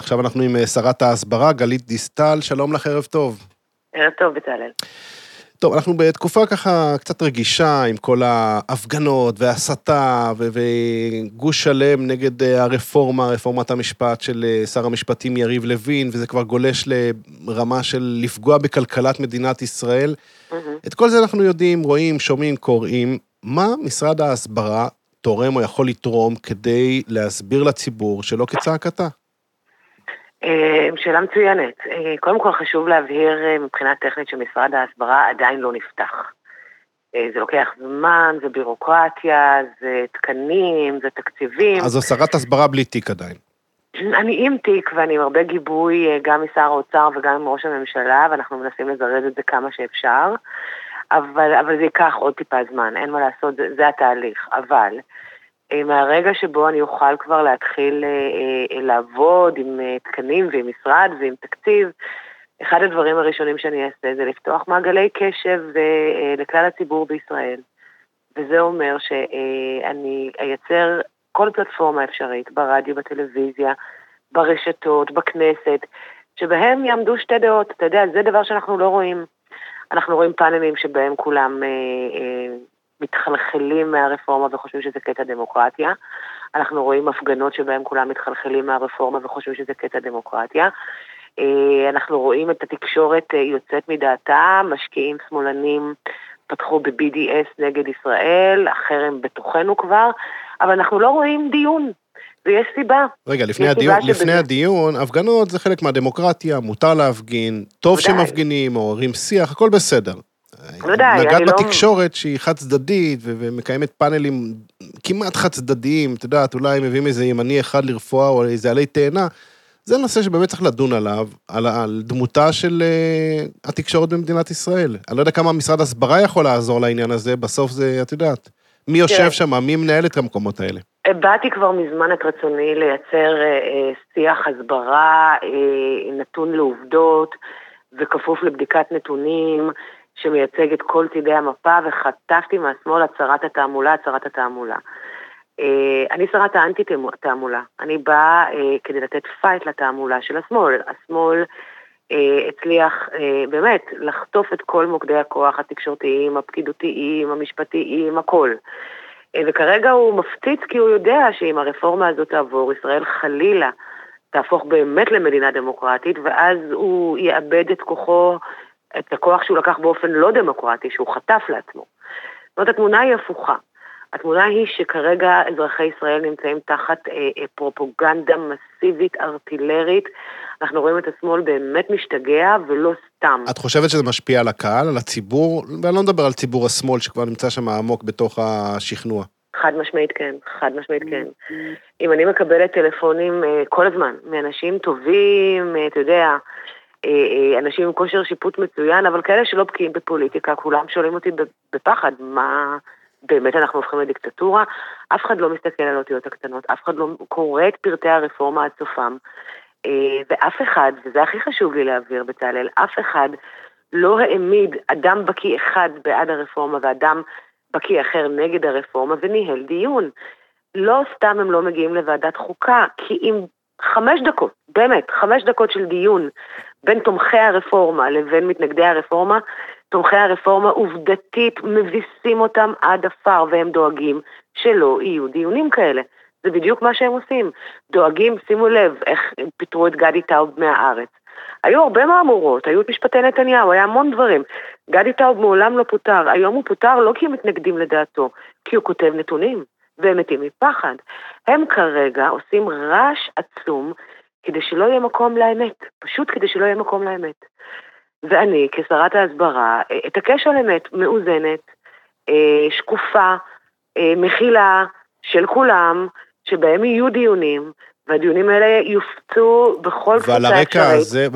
עכשיו אנחנו עם שרת ההסברה, גלית דיסטל, שלום לך, ערב טוב. ערב טוב, בצלאל. טוב, אנחנו בתקופה ככה קצת רגישה עם כל ההפגנות והסתה וגוש שלם נגד רפורמת המשפט של שר המשפטים יריב לוין, וזה כבר גולש לרמה של לפגוע בכלכלת מדינת ישראל. את כל זה אנחנו יודעים, רואים, שומעים, קוראים. מה משרד ההסברה תורם או יכול לתרום כדי להסביר לציבור שלא כצעקתה? שאלה מצוינת. קודם כל חשוב להבהיר מבחינה טכנית שמשרד ההסברה עדיין לא נפתח. זה לוקח זמן, זה בירוקרטיה, זה תקנים, זה תקציבים. אז זו שרת הסברה בלי תיק עדיין. אני עם תיק ואני עם הרבה גיבוי גם משר האוצר וגם עם ראש הממשלה, ואנחנו מנסים לזרז את זה כמה שאפשר, אבל זה ייקח עוד טיפה זמן, אין מה לעשות, זה התהליך. אבל מהרגע שבו אני אוכל כבר להתחיל לעבוד עם תקנים ועם משרד ועם תקציב, אחד הדברים הראשונים שאני אעשה זה לפתוח מעגלי קשב לכלל הציבור בישראל. וזה אומר שאני אייצר כל פלטפורמה אפשרית, ברדיו, בטלוויזיה, ברשתות, בכנסת, שבהם יעמדו שתי דעות. אתה יודע, זה דבר שאנחנו לא רואים. אנחנו רואים פאנלים שבהם כולם מתחלחלים מהרפורמה וחושבים שזה קטע דמוקרטיה. אנחנו רואים הפגנות שבהם כולם מתחלחלים מהרפורמה וחושבים שזה קטע דמוקרטיה. אנחנו רואים את התקשורת יוצאת מדעתה, משקיעים שמאלנים פתחו ב-BDS נגד ישראל, החרם בתוכנו כבר, אבל אנחנו לא רואים דיון, ויש סיבה. רגע, לפני הדיון, הפגנות זה חלק מהדמוקרטיה, מותר להפגין, טוב שמפגינים, או רים שיח, הכל בסדר. נגעת בתקשורת שהיא חד צדדית, ומקיימת פאנלים כמעט חד צדדיים, אתה יודע, אולי מביאים איזה ימני אחד לרפואה, או איזה עלי תאנה, זה נושא שבאמת צריך לדון עליו, על דמותה של התקשורת במדינת ישראל. אני לא יודע כמה משרד הסברה יכול לעזור לעניין הזה, בסוף זה, את יודעת, מי יושב שם, מי מנהל את המקומות האלה? הבאתי כבר מזמן את רצוני לייצר שיח הסברה, נתון לעובדות, וכפוף לבדיקת נתונים, שמייצג את כל צידי המפה, וחטפתי מהשמאל הצהרת התעמולה. אני שרת האנטי-תעמולה. אני באה כדי לתת פייט לתעמולה של השמאל. השמאל הצליח באמת לחטוף את כל מוקדי הכוח התקשורתיים, הפקידותיים, המשפטיים, הכל. וכרגע הוא מפציץ כי הוא יודע שאם הרפורמה הזאת תעבור, ישראל חלילה תהפוך באמת למדינה דמוקרטית, ואז הוא יאבד את כוחו, את הכוח שהוא לקח באופן לא דמוקרטי, שהוא חטף לעצמו. זאת אומרת, התמונה היא הפוכה. התמונה היא שכרגע אזרחי ישראל נמצאים תחת פרופוגנדה מסיבית, ארטילרית. אנחנו רואים את השמאל באמת משתגע ולא סתם. את חושבת שזה משפיע על הקהל, על הציבור? ואני לא מדבר על ציבור השמאל שכבר נמצא שם עמוק בתוך השכנוע. חד משמעית כן. אם אני מקבלת טלפונים כל הזמן, מאנשים טובים, אתה יודע, אנשים עם כושר שיפוט מצוין, אבל כאלה שלא בקיאים בפוליטיקה, כולם שואלים אותי בפחד, מה באמת אנחנו הופכים לדיקטטורה, אף אחד לא מסתכל על אותיות הקטנות, אף אחד לא קורא את פרטי הרפורמה עד סופם, ואף אחד, וזה הכי חשוב לי להעביר בצלאל, אף אחד לא העמיד אדם בקיא אחד בעד הרפורמה, ואדם בקיא אחר נגד הרפורמה, וניהל דיון. לא סתם הם לא מגיעים לוועדת חוקה, כי אם 5 דקות, באמת, 5 דקות של דיון, בין תומכי הרפורמה לבין מתנגדי הרפורמה, תומכי הרפורמה עובדתית מביסים אותם עד אפר, והם דואגים שלא יהיו דיונים כאלה. זה בדיוק מה שהם עושים. דואגים, שימו לב, איך פיטרו את גדי טאוב מהארץ. היו הרבה מהמורות, היו את משפטי נתניהו, היה המון דברים. גדי טאוב מעולם לא פוטר, היום הוא פוטר לא כי הם מתנגדים לדעתו, כי הוא כותב נתונים, והם מתים מפחד. הם כרגע עושים רעש עצום, כדי שלא יהיה מקום לאמת, פשוט כדי שלא יהיה מקום לאמת. ואני, כשרת ההסברה, אתעקש על אמת מאוזנת, שקופה, מכילה של כולם, שבהם יהיו דיונים, והדיונים האלה יופצו בכל קבוצה אפשרית.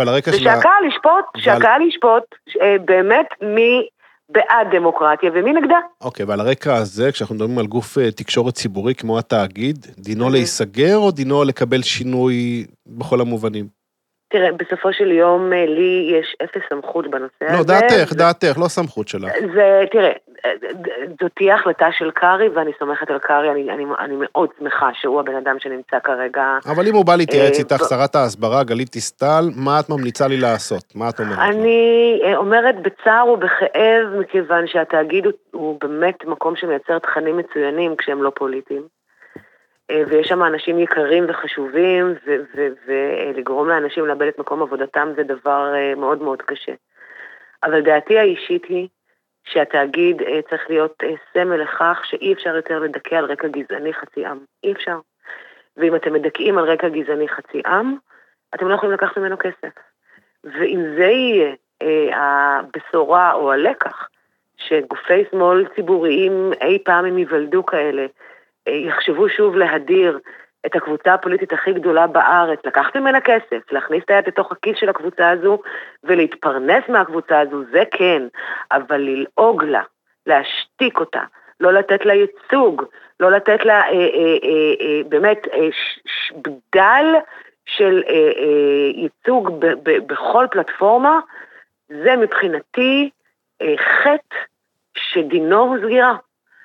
ושהקהל ישפוט באמת מי בעד דמוקרטיה ומי נגדה. אוקיי, ועל הרקע הזה, כשאנחנו מדברים על גוף תקשורת ציבורי כמו התאגיד, דינו להיסגר או דינו לקבל שינוי בכל המובנים? תראה, בסופו של יום לי יש אפס סמכות בנושא הזה. לא, דעתך, לא סמכות שלך. תראה, זאת תהיה החלטה של קרי, ואני סומכת על קרי, אני מאוד שמחה שהוא הבן אדם שנמצא כרגע. אבל אם הוא בא להתייעץ איתך, שרת ההסברה, גלית דיסטל, מה את ממליצה לי לעשות? מה את אומרת? אני אומרת בצער ובכאב, מכיוון שהתאגיד הוא באמת מקום שמייצר תכנים מצוינים כשהם לא פוליטיים. ויש שם אנשים יקרים וחשובים, ולגרום לאנשים לאבד את מקום עבודתם זה דבר מאוד מאוד קשה. אבל דעתי האישית היא שהתאגיד צריך להיות סמל לכך שאי אפשר יותר לדכא על רקע גזעני חצי עם. אי אפשר. ואם אתם מדכאים על רקע גזעני חצי עם, אתם לא יכולים לקחת ממנו כסף. ואם זה יהיה הבשורה או הלקח, שגופי שמאל ציבוריים אי פעם הם ייוולדו כאלה, יחשבו שוב להדיר את הקבוצה הפוליטית הכי גדולה בארץ, לקחת ממנה כסף, להכניס את היד לתוך הכיס של הקבוצה הזו, ולהתפרנס מהקבוצה הזו, זה כן, אבל ללעוג לה, להשתיק אותה, לא לתת לה ייצוג, לא לתת לה באמת בדל של ייצוג בכל פלטפורמה, זה מבחינתי חטא שדינו הוא סגירה.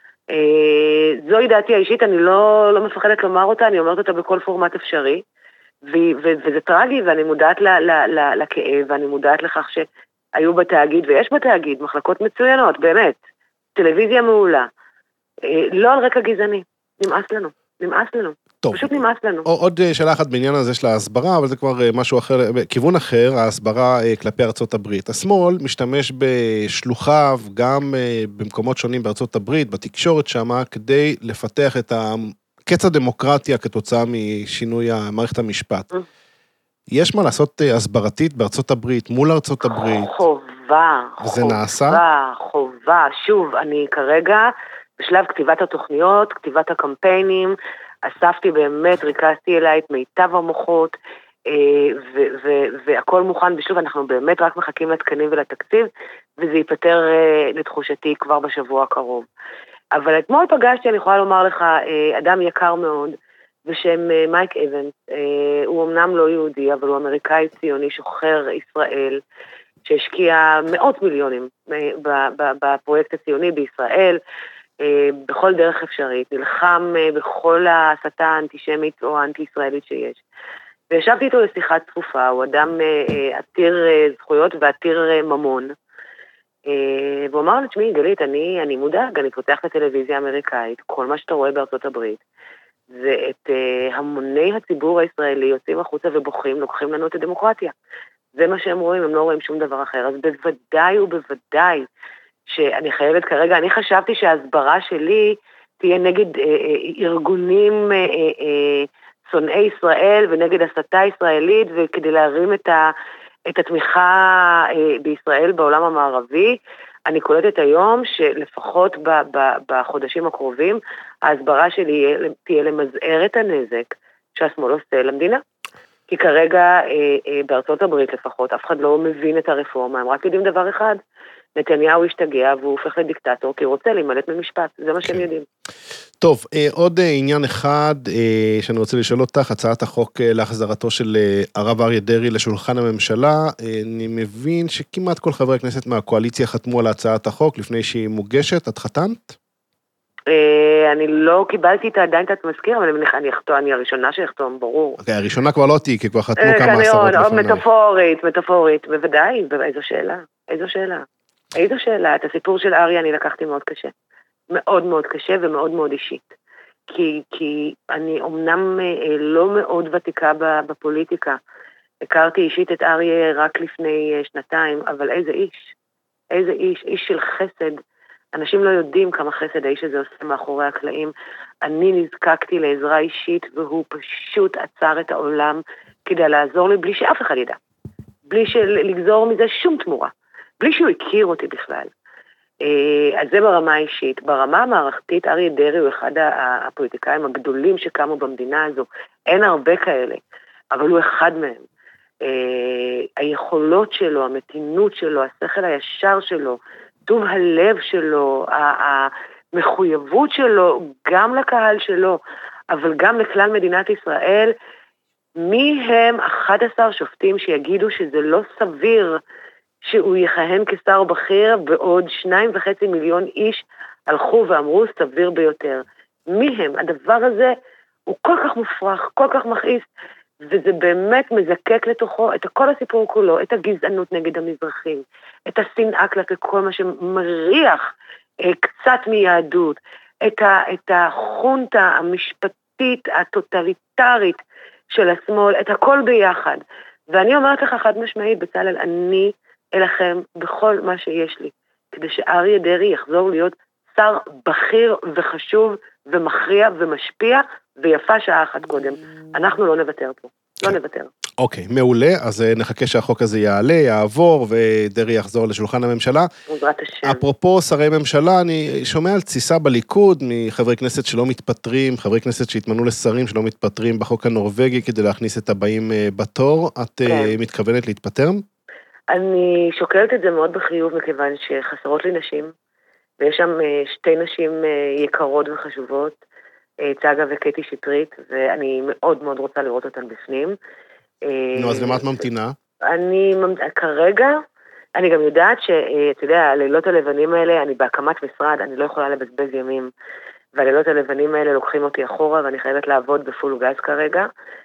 זוהי דעתי האישית, אני לא מפחדת לומר אותה, אני אומרת אותה בכל פורמט אפשרי, וזה טרגי, ואני מודעת לכאב, ואני מודעת לכך שהיו בתאגיד, ויש בתאגיד מחלקות מצוינות, באמת, טלוויזיה מעולה, לא על רקע גזעני, נמאס לנו. טוב, פשוט נמאס לנו. עוד שאלה אחת בעניין הזה של ההסברה, אבל זה כבר משהו אחר, כיוון אחר, ההסברה כלפי ארצות הברית. השמאל משתמש בשלוחיו גם במקומות שונים בארצות הברית, בתקשורת שמה, כדי לפתח את קץ הדמוקרטיה כתוצאה משינוי מערכת המשפט. יש מה לעשות הסברתית בארצות הברית, מול ארצות הברית? וזה נעשה? חובה. שוב, אני כרגע בשלב כתיבת התוכניות, כתיבת הקמפיינים, אספתי באמת, ריכזתי אליי את מיטב המוחות, והכל מוכן בשלוב, אנחנו באמת רק מחכים לתקנים ולתקציב, וזה ייפטר לתחושתי כבר בשבוע הקרוב. אבל אתמול פגשתי, אני יכולה לומר לך, אדם יקר מאוד, בשם מייק אבנס, הוא אמנם לא יהודי, אבל הוא אמריקאי ציוני שוחר ישראל, שהשקיע מאות מיליונים בפרויקט הציוני בישראל, בכל דרך אפשרית, נלחם בכל ההסתה האנטישמית או האנטי-ישראלית שיש. וישבתי איתו לשיחה צפופה, הוא אדם עתיר זכויות ועתיר ממון, והוא אמר לעצמי, גלית, אני מודאג, אני פותח את הטלוויזיה האמריקאית, כל מה שאתה רואה בארצות הברית, זה את המוני הציבור הישראלי יוצאים החוצה ובוכים, לוקחים לנו את הדמוקרטיה. זה מה שהם רואים, הם לא רואים שום דבר אחר. אז בוודאי ובוודאי שאני חייבת כרגע, אני חשבתי שההסברה שלי תהיה נגד ארגונים שונאי ישראל ונגד הסתה ישראלית, וכדי להרים את התמיכה בישראל בעולם המערבי, אני קולטת היום שלפחות בחודשים הקרובים, ההסברה שלי תהיה למזער את הנזק שהשמאל עושה למדינה. כי כרגע בארצות הברית לפחות, אף אחד לא מבין את הרפורמה, הם רק יודעים דבר אחד, נתניהו השתגע והוא הופך לדיקטטור, כי הוא רוצה להימלט ממשפט, זה מה שהם יודעים. טוב, עוד עניין אחד שאני רוצה לשאול אותך, הצעת החוק להחזרתו של הרב אריה דרעי לשולחן הממשלה, אני מבין שכמעט כל חברי הכנסת מהקואליציה חתמו על הצעת החוק לפני שהיא מוגשת, את חתמת? אני לא קיבלתי עדיין את המזכיר, אבל אני הראשונה שיחתום, ברור. אוקיי, הראשונה כבר לא תהי, כי כבר חתמו כמה עשרות לפני. מטאפורית, בוודאי, איזו שאלה. את הסיפור של אריה אני לקחתי מאוד קשה. מאוד מאוד קשה ומאוד מאוד אישית. כי אני אומנם לא מאוד ותיקה בפוליטיקה. הכרתי אישית את אריה רק לפני שנתיים, אבל איזה איש, איש של חסד. אנשים לא יודעים כמה חסד האיש הזה עושה מאחורי הקלעים. אני נזקקתי לעזרה אישית, והוא פשוט עצר את העולם כדי לעזור לי בלי שאף אחד ידע. בלי לגזור מזה שום תמורה. בלי שהוא הכיר אותי בכלל. אז זה ברמה האישית. ברמה המערכתית, אריה דרעי הוא אחד הפוליטיקאים הגדולים שקמו במדינה הזו. אין הרבה כאלה, אבל הוא אחד מהם. היכולות שלו, המתינות שלו, השכל הישר שלו, טוב הלב שלו, המחויבות שלו, גם לקהל שלו, אבל גם לכלל מדינת ישראל, מי הם 11 שופטים שיגידו שזה לא סביר שהוא יכהן כשר בכיר, בעוד 2.5 מיליון איש הלכו ואמרו סביר ביותר. מי הם? הדבר הזה הוא כל כך מופרך, כל כך מכעיס, וזה באמת מזקק לתוכו את כל הסיפור כולו, את הגזענות נגד המזרחים, את השנאה כלפי כל מה שמריח קצת מיהדות, את החונטה המשפטית הטוטליטרית של השמאל, את הכל ביחד. ואני אומרת לך חד משמעית, בצלאל, אני אלחם בכל מה שיש לי, כדי שאריה דרעי יחזור להיות שר בכיר וחשוב ומכריע ומשפיע, ויפה שעה אחת קודם. אנחנו לא נוותר פה, לא נוותר. אוקיי, מעולה, אז נחכה שהחוק הזה יעלה, יעבור, ודרעי יחזור לשולחן הממשלה. בעזרת השם. אפרופו שרי ממשלה, אני שומע על תסיסה בליכוד, מחברי כנסת שלא מתפטרים, חברי כנסת שהתמנו לשרים שלא מתפטרים בחוק הנורווגי, כדי להכניס את הבאים בתור. את מתכוונת להתפטר? אני שוקלת את זה מאוד בחיוב, מכיוון שחסרות לי נשים, ויש שם שתי נשים יקרות וחשובות, צגה וקטי שטרית, ואני מאוד מאוד רוצה לראות אותן בפנים. נו, אז למה את ממתינה? כרגע, אני גם יודעת שאתה יודע, הלילות הלבנים האלה, אני בהקמת משרד, אני לא יכולה לבזבז ימים, והלילות הלבנים האלה לוקחים אותי אחורה, ואני חייבת לעבוד בפול גז כרגע,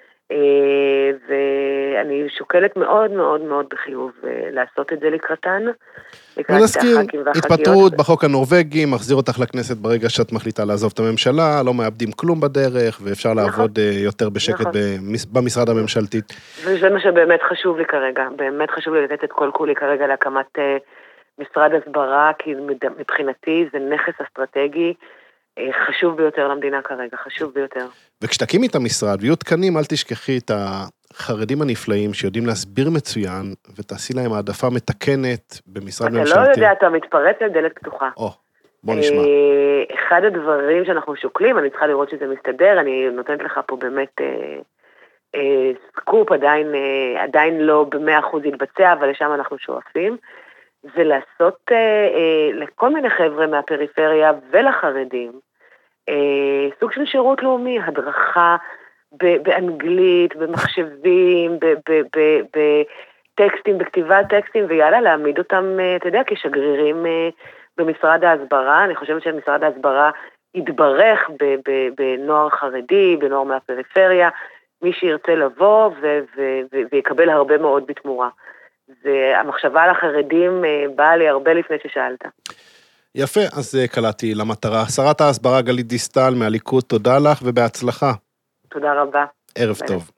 ואני שוקלת מאוד מאוד מאוד בחיוב לעשות את זה לקראתן. ונזכיר, התפטרות בחוק הנורווגי, מחזיר אותך לכנסת ברגע שאת מחליטה לעזוב את הממשלה, לא מאבדים כלום בדרך, ואפשר לעבוד יותר בשקט במשרד הממשלתית. וזה מה שבאמת חשוב לי כרגע, באמת חשוב לי לתת את כל כולי כרגע להקמת משרד הסברה, כי מבחינתי זה נכס אסטרטגי, חשוב ביותר למדינה כרגע, חשוב ביותר. וכשתקימי את המשרד ויהיו תקנים, אל תשכחי את החרדים הנפלאים שיודעים להסביר מצוין, ותעשי להם העדפה מתקנת במשרד ממשלתי. אתה לא יודע, אתה מתפרץ לדלת פתוחה. בוא נשמע. אחד הדברים שאנחנו שוקלים, אני צריכה לראות שזה מסתדר, אני נותנת לך פה באמת סקופ, עדיין לא ב100% יתבצע, אבל לשם אנחנו שואפים, זה לעשות לכל מיני חבר'ה מהפריפריה ולחרדים, סוג של שירות לאומי, הדרכה באנגלית, במחשבים, בטקסטים, בכתיבת טקסטים, ויאללה, להעמיד אותם, אתה יודע, כשגרירים במשרד ההסברה. אני חושבת שמשרד ההסברה יתברך בנוער חרדי, בנוער מהפריפריה, מי שירצה לבוא ויקבל הרבה מאוד בתמורה. המחשבה על החרדים באה לי הרבה לפני ששאלת. יפה, אז קלעתי למטרה. שרת ההסברה גלית דיסטל מהליכוד, תודה לך ובהצלחה. תודה רבה. ערב טוב.